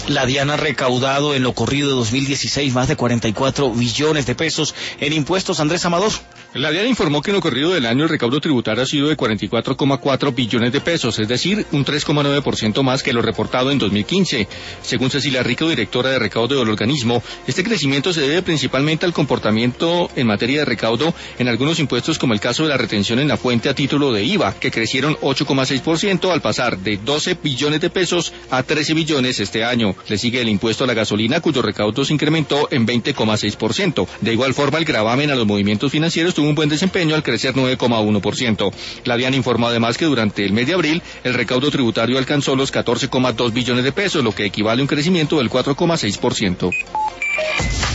La DIAN ha recaudado en lo corrido de 2016 más de 44 billones de pesos en impuestos. Andrés Amador. La DIAN informó que en lo corrido del año el recaudo tributario ha sido de 44,4 billones de pesos, es decir, un 3,9% más que lo reportado en 2015. Según Cecilia Rico, directora de recaudo del organismo, este crecimiento se debe principalmente al comportamiento en materia de recaudo en algunos impuestos, como el caso de la retención en la fuente a título de IVA, que crecieron 8,6% al pasar de 12 billones de pesos a 13 billones este año. Le sigue el impuesto a la gasolina, cuyo recaudo se incrementó en 20,6%. De igual forma, el gravamen a los movimientos financieros tuvo un buen desempeño al crecer 9,1%. La DIAN informó además que durante el mes de abril el recaudo tributario alcanzó los 14,2 billones de pesos, lo que equivale a un crecimiento del 4,6%.